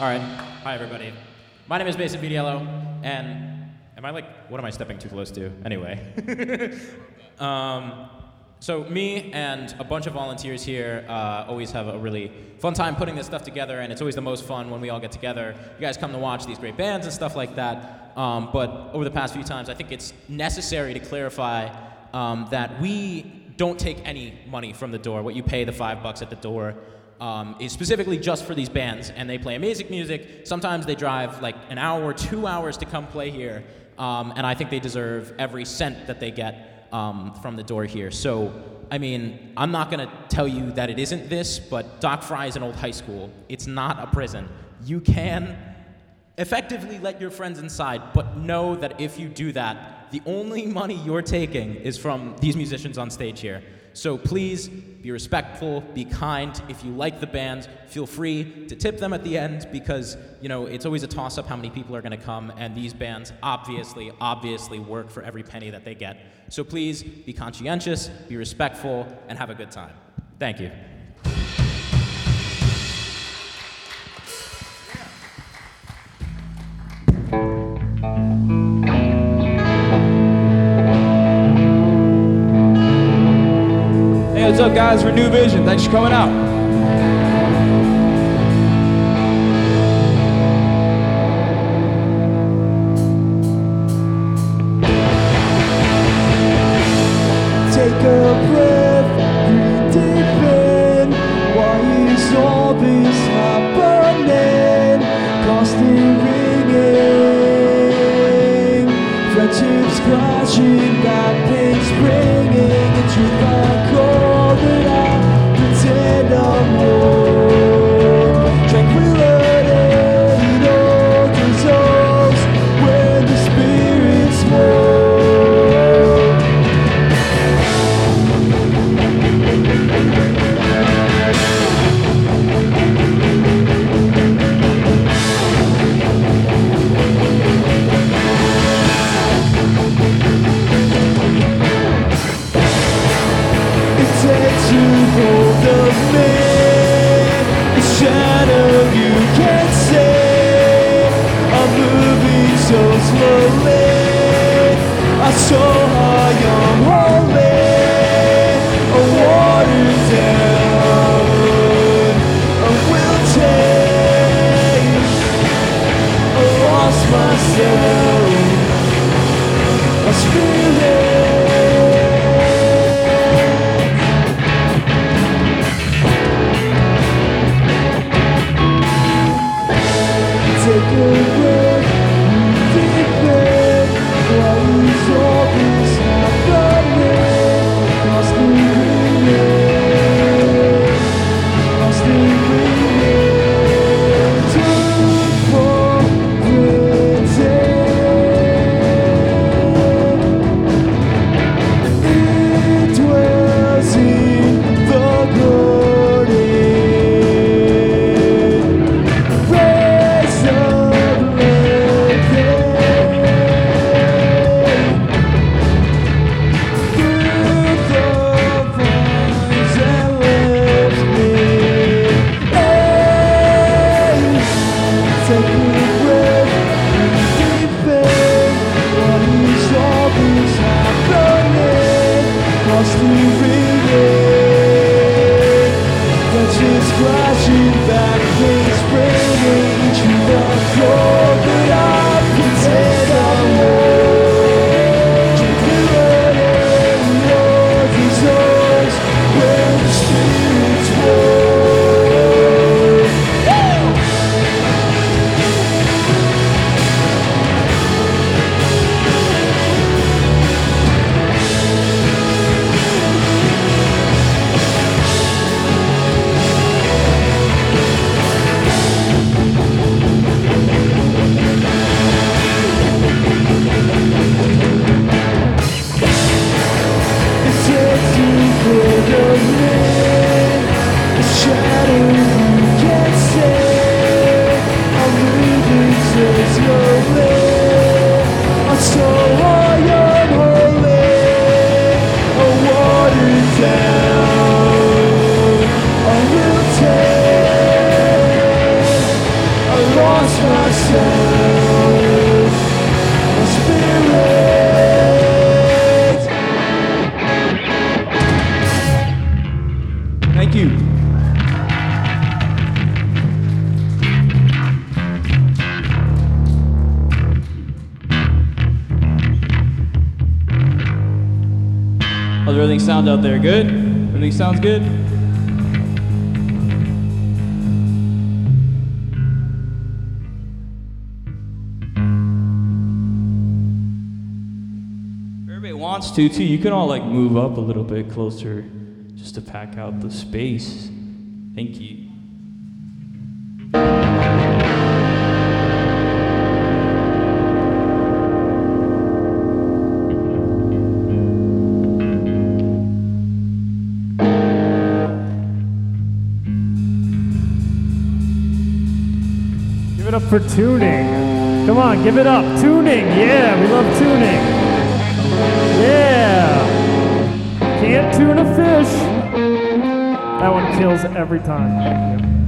All right. Hi, everybody. My name is Basic VDLO, and what am I stepping too close to? Anyway. So me and a bunch of volunteers here always have a really fun time putting this stuff together, and it's always the most fun when we all get together. You guys come to watch these great bands and stuff like that, but over the past few times, I think it's necessary to clarify that we don't take any money from the door. What you pay, the $5 at the door, is specifically just for these bands, and they play amazing music. Sometimes they drive like an hour or 2 hours to come play here, and I think they deserve every cent that they get from the door here. So, I mean, I'm not going to tell you that it isn't this, but Doc Fry is an old high school. It's not a prison. You can effectively let your friends inside, but know that if you do that, the only money you're taking is from these musicians on stage here. So please be respectful, be kind. If you like the band, feel free to tip them at the end because, you know, it's always a toss-up how many people are going to come, and these bands obviously work for every penny that they get. So please be conscientious, be respectful, and have a good time. Thank you. Hey, what's up, guys? We're New Vision. Thanks for coming out. Take a breath, breathe deep in. Why is all this happening? Constant ringing, friendships clashing, bad things springing, and truth I call that I pretend I'm home. Tranquility, all dissolves when the spirits move. Hold of me, the shadow you can't see. I'm moving so slowly, I so high I'm holy. A watered down, I will take. I lost myself, my spirit. Take a breath, deep in. Why is all this happening? Constant ringing, constant ringing. Took for granted. It dwells in the garden. Crashing back, things springing to the floor, but I pretend I'm home. Tranquility, your desires when the spirits war. I everything sound out there? Good? Everything sounds good? If everybody wants to, too, you can all like move up a little bit closer just to pack out the space. Thank you. Give it up for tuning. Come on, give it up. Tuning. Yeah, we love tuning. Yeah. Can't tune a fish. That one kills every time. Thank you.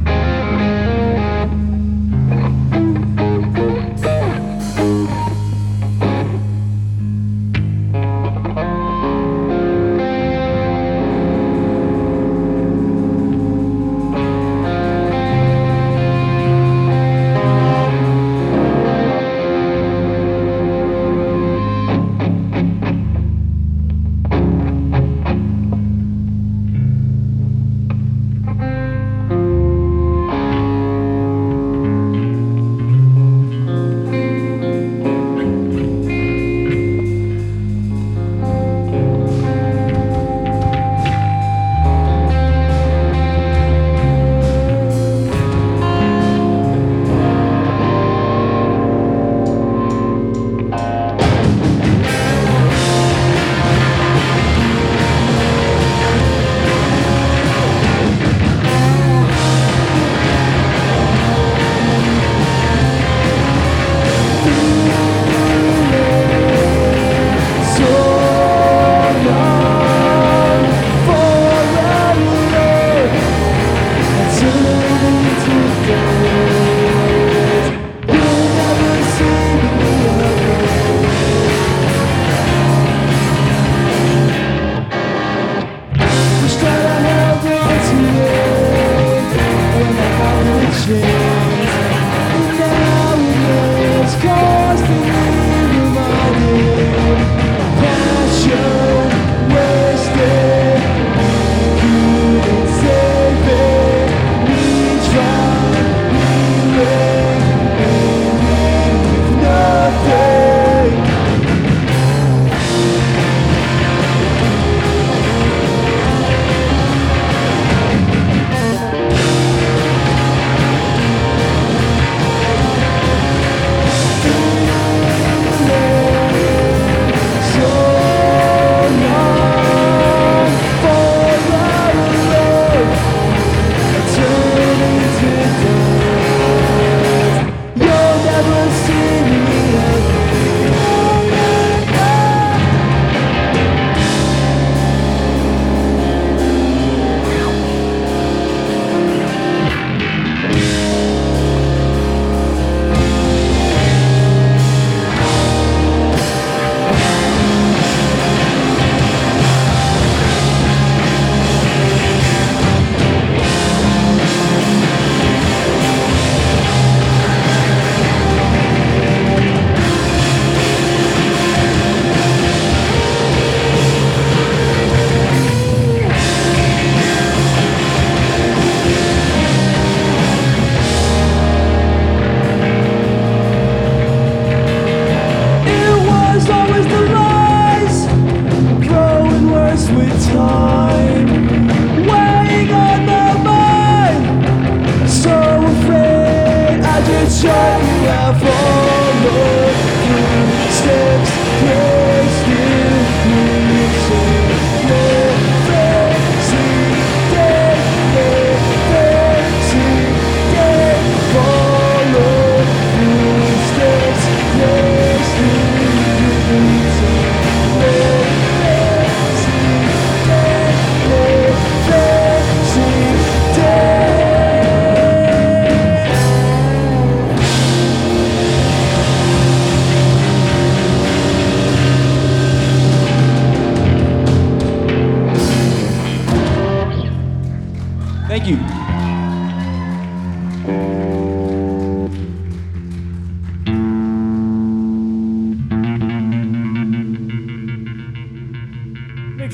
Thank you.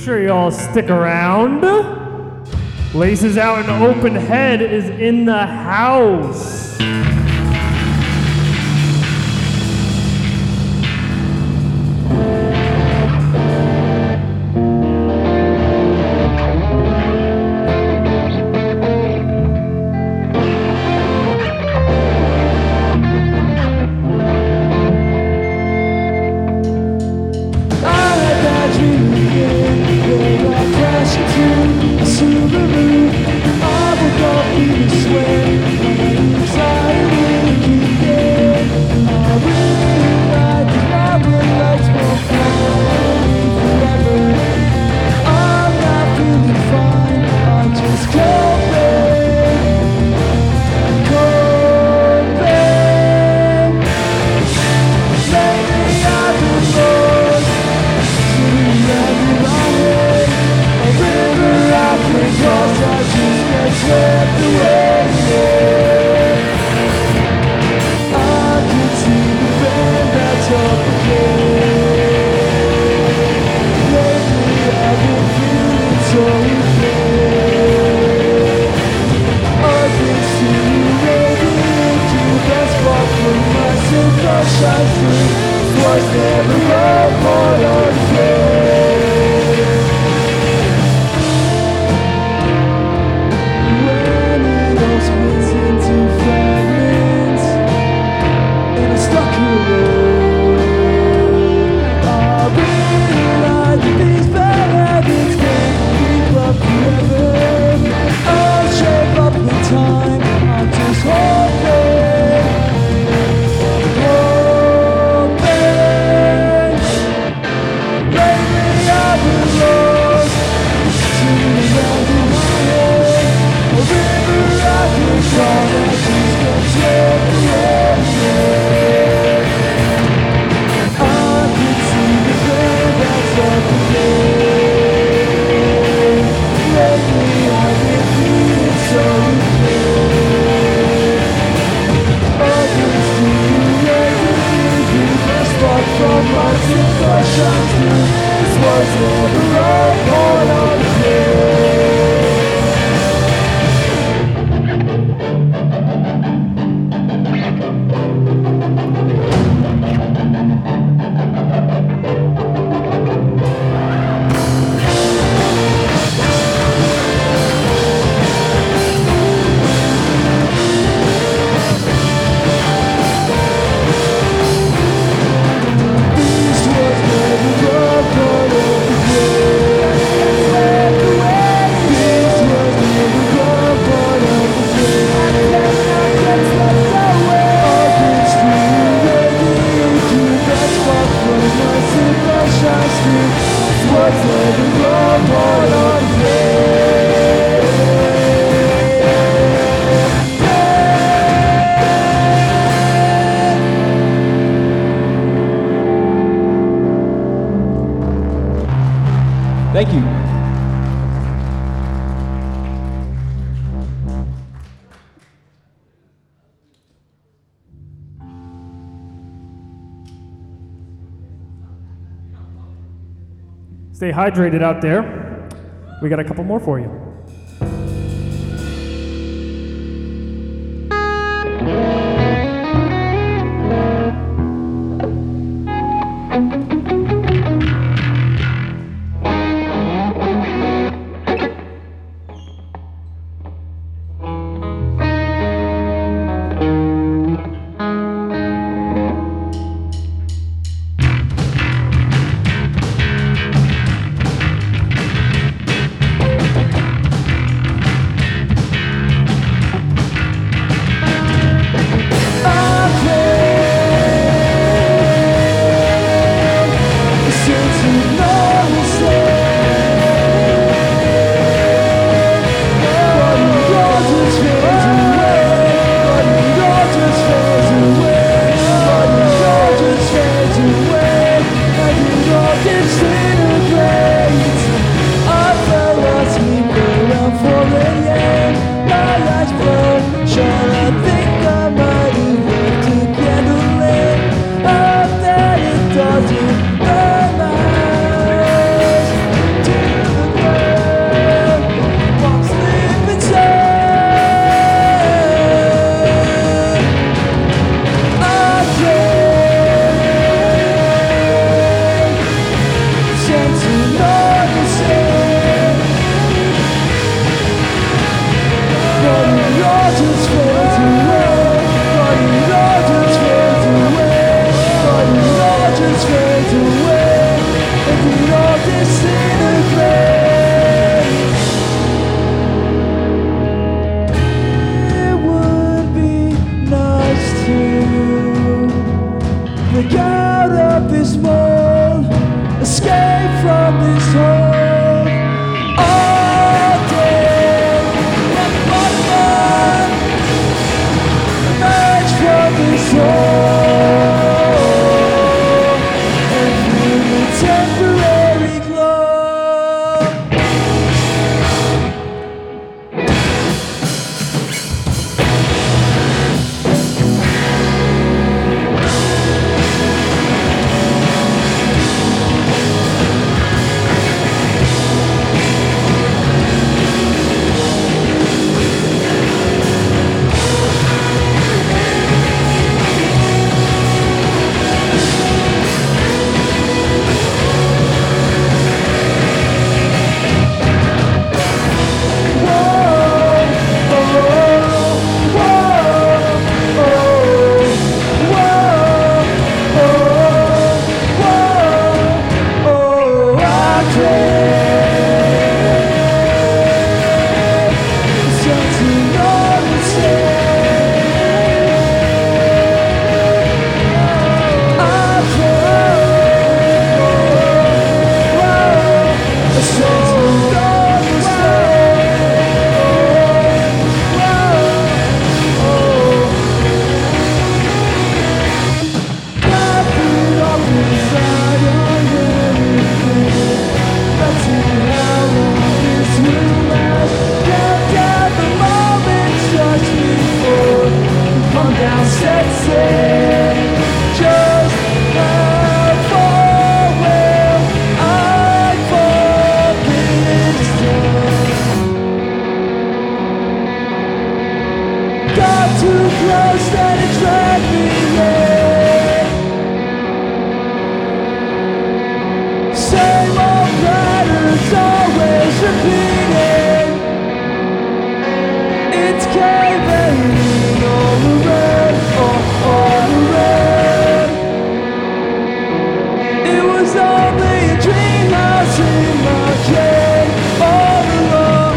sure you all stick around. Laces Out and Open Head is in the house. Thank you. Stay hydrated out there. We got a couple more for you. too close and it dragged me in. Same old patterns always repeating. It's caving in all around, all around. It was only a dream house in my cave all alone.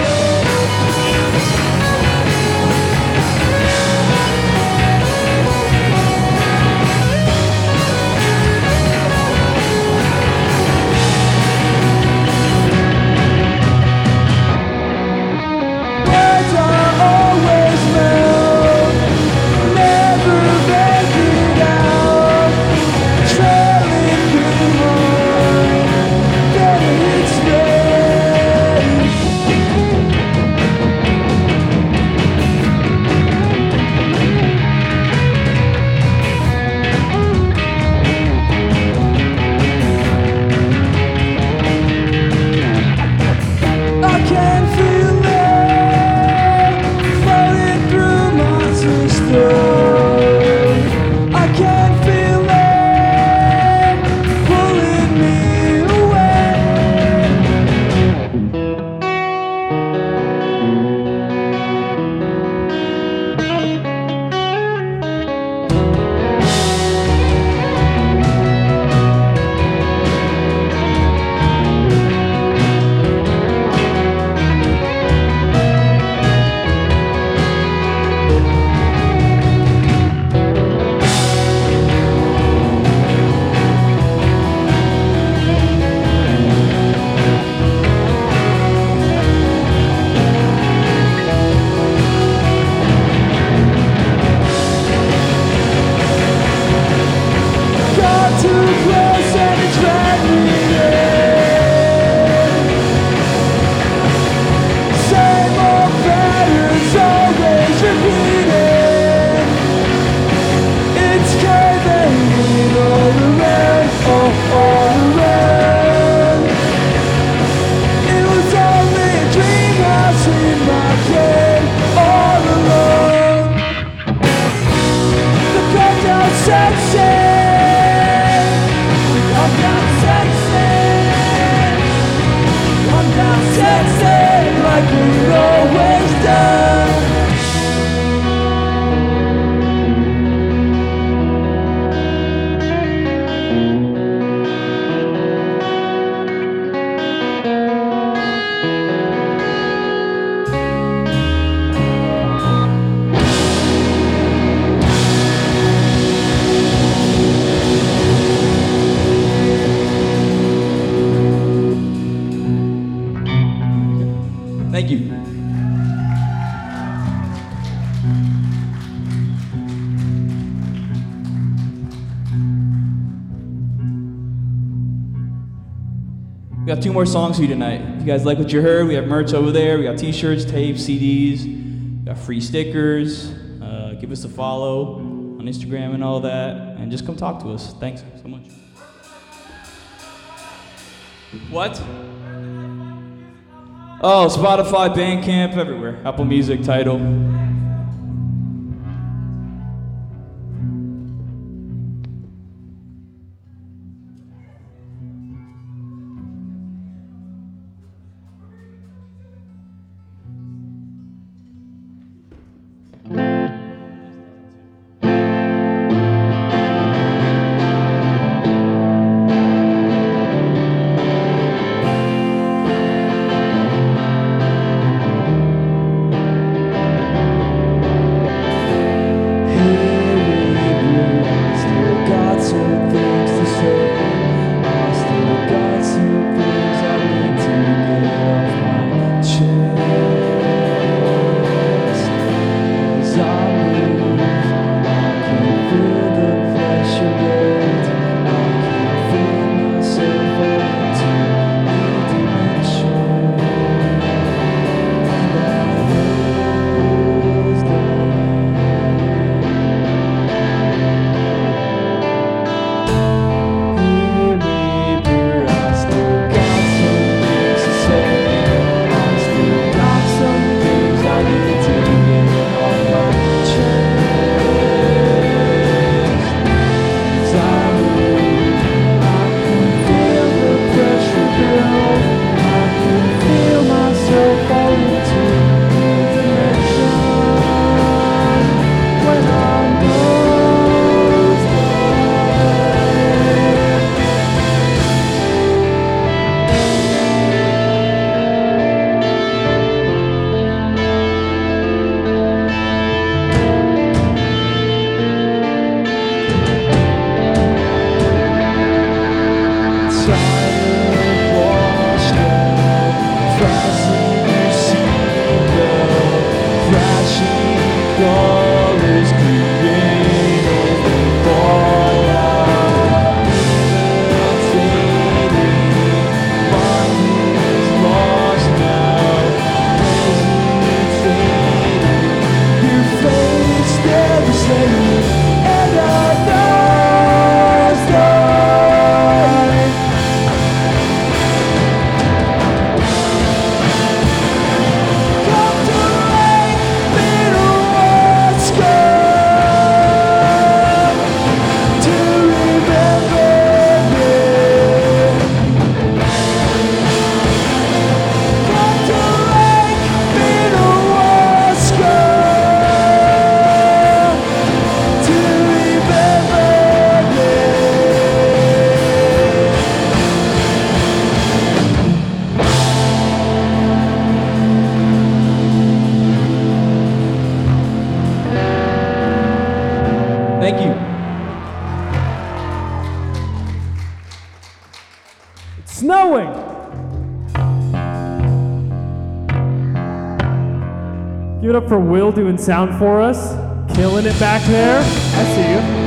Words are always melt, never vented out, trailing through mine, getting its space. I can feel it floating through my system. I can feel it pulling me away. Got too close and it dragged me in. Same old patterns always repeating. It's caving in all around, all around. It was only a dream house in my cave all alone. The countdown sexy. I'm down sexy. I'm down sexy like we've always done. Thank you. We got 2 more songs for you tonight. If you guys like what you heard, we have merch over there. We got t-shirts, tapes, CDs, we got free stickers. Give us a follow on Instagram and all that, and just come talk to us. Thanks so much. What? Oh, Spotify, Bandcamp, everywhere. Apple Music, Tidal. Give it up for Will doing sound for us. Killing it back there. I see you.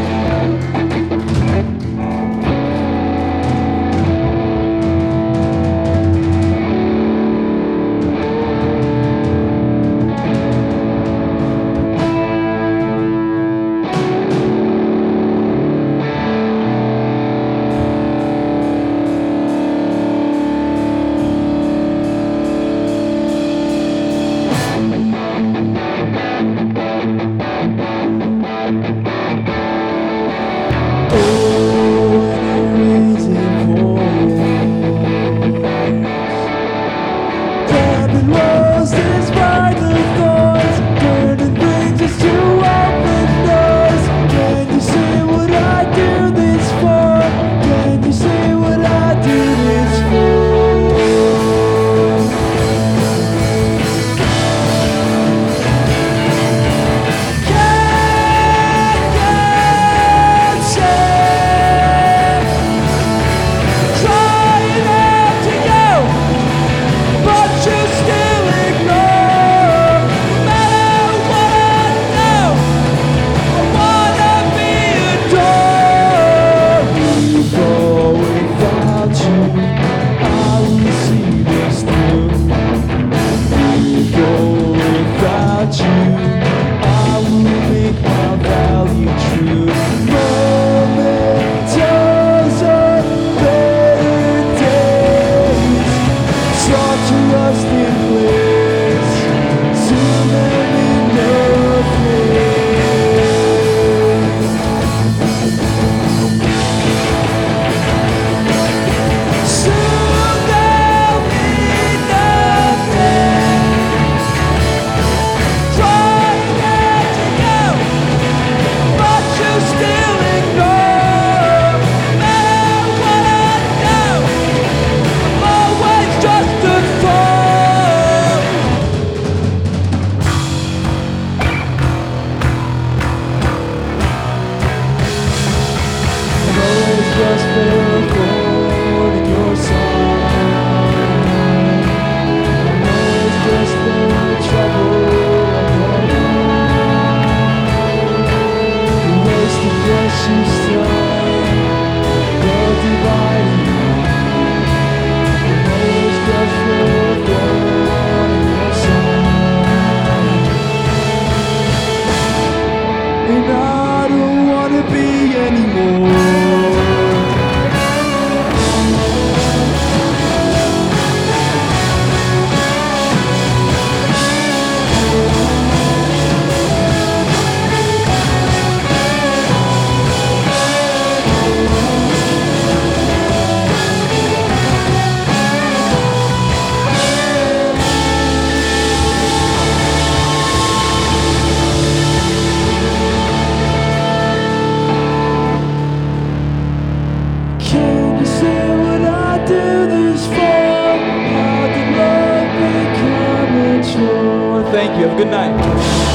Thank you. Have a good night.